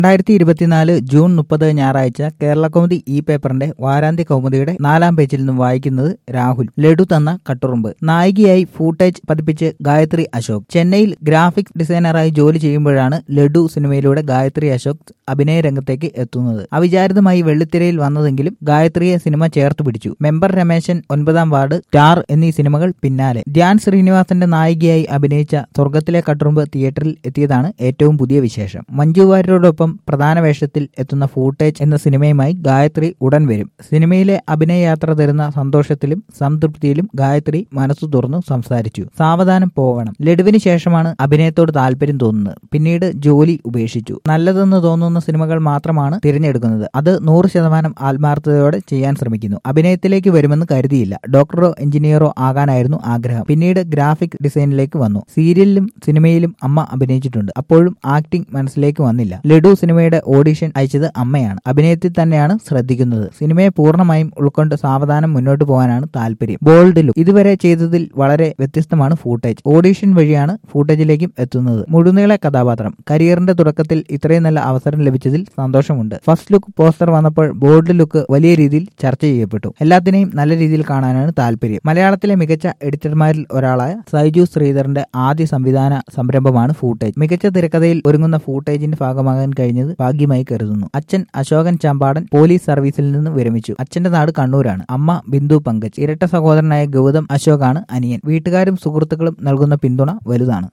2024 June 30 ഞായറാഴ്ച കേരളകൗമുദി ഈ പേപ്പറിന്റെ വാരാന്ത്യ കൗമുദിയുടെ 4-ാം പേജിൽ നിന്നും വായിക്കുന്നത് രാഹുൽ. ലഡു തന്ന കട്ടുറുമ്പ്. നായികയായി ഫൂട്ടേജ് പതിപ്പിച്ച് ഗായത്രി അശോക്. ചെന്നൈയിൽ ഗ്രാഫിക്സ് ഡിസൈനറായി ജോലി ചെയ്യുമ്പോഴാണ് ലഡു സിനിമയിലൂടെ ഗായത്രി അശോക് അഭിനയ രംഗത്തേക്ക് എത്തുന്നത്. അവിചാരിതമായി വെള്ളിത്തിരയിൽ വന്നതെങ്കിലും ഗായത്രിയെ സിനിമ ചേർത്ത് പിടിച്ചു. മെമ്പർ രമേശൻ, 9-ാം വാർഡ്, സ്റ്റാർ എന്നീ സിനിമകൾ പിന്നാലെ. ധ്യാൻ ശ്രീനിവാസന്റെ നായികയായി അഭിനയിച്ച സ്വർഗത്തിലെ കട്ടുറുമ്പ് തിയേറ്ററിൽ എത്തിയതാണ് ഏറ്റവും പുതിയ വിശേഷം. മഞ്ജു വാര്യരോടൊപ്പം പ്രധാന വേഷത്തിൽ എത്തുന്ന ഫൂട്ടേജ് എന്ന സിനിമയുമായി ഗായത്രി ഉടൻ വരും. സിനിമയിലെ അഭിനയയാത്ര തരുന്ന സന്തോഷത്തിലും സംതൃപ്തിയിലും ഗായത്രി മനസ്സു തുറന്നു സംസാരിച്ചു. സാവധാനം പോകണം. ലഡുവിന് ശേഷമാണ് അഭിനയത്തോട് താല്പര്യം തോന്നുന്നത്. പിന്നീട് ജോലി ഉപേക്ഷിച്ചു. നല്ലതെന്ന് തോന്നുന്ന സിനിമകൾ മാത്രമാണ് തിരഞ്ഞെടുക്കുന്നത്. അത് 100% ആത്മാർത്ഥതയോടെ ചെയ്യാൻ ശ്രമിക്കുന്നു. അഭിനയത്തിലേക്ക് വരുമെന്ന് കരുതിയില്ല. ഡോക്ടറോ എഞ്ചിനീയറോ ആകാനായിരുന്നു ആഗ്രഹം. പിന്നീട് ഗ്രാഫിക് ഡിസൈനിലേക്ക് വന്നു. സീരിയലിലും സിനിമയിലും അമ്മ അഭിനയിച്ചിട്ടുണ്ട്. അപ്പോഴും ആക്ടിംഗ് മനസ്സിലേക്ക് വന്നില്ല. ലഡു സിനിമയുടെ ഓഡിഷൻ അയച്ചത് അമ്മയാണ്. അഭിനയത്തിൽ തന്നെയാണ് ശ്രദ്ധിക്കുന്നത്. സിനിമയെ പൂർണ്ണമായും ഉൾക്കൊണ്ട് സാവധാനം മുന്നോട്ട് പോകാനാണ് താല്പര്യം. Bold look. ഇതുവരെ ചെയ്തതിൽ വളരെ വ്യത്യസ്തമാണ് ഫൂട്ടേജ്. ഓഡിഷൻ വഴിയാണ് ഫൂട്ടേജിലേക്കും എത്തുന്നത്. മുഴുനീള കഥാപാത്രം. കരിയറിന്റെ തുടക്കത്തിൽ ഇത്രയും നല്ല അവസരം ലഭിച്ചതിൽ സന്തോഷമുണ്ട്. ഫസ്റ്റ് ലുക്ക് പോസ്റ്റർ വന്നപ്പോൾ ബോൾഡ് ലുക്ക് വലിയ രീതിയിൽ ചർച്ച ചെയ്യപ്പെട്ടു. എല്ലാത്തിനെയും നല്ല രീതിയിൽ കാണാനാണ് താല്പര്യം. മലയാളത്തിലെ മികച്ച എഡിറ്റർമാരിൽ ഒരാളായ സൈജു ശ്രീധറിന്റെ ആദ്യ സംവിധാന സംരംഭമാണ് ഫൂട്ടേജ്. മികച്ച തിരക്കഥയിൽ ഒരുങ്ങുന്ന ഫൂട്ടേജിന്റെ ഭാഗമാകാൻ കഴിഞ്ഞത് ഭാഗ്യമായി കരുതുന്നു. അച്ഛൻ അശോകൻ ചമ്പാടൻ പോലീസ് സർവീസിൽ നിന്ന് വിരമിച്ചു. അച്ഛന്റെ നാട് കണ്ണൂരാണ്. അമ്മ ബിന്ദു പങ്കജ്. ഇരട്ട സഹോദരനായ ഗൗതം അശോകാണ് അനിയൻ. വീട്ടുകാരും സുഹൃത്തുക്കളും നൽകുന്ന പിന്തുണ വലുതാണ്.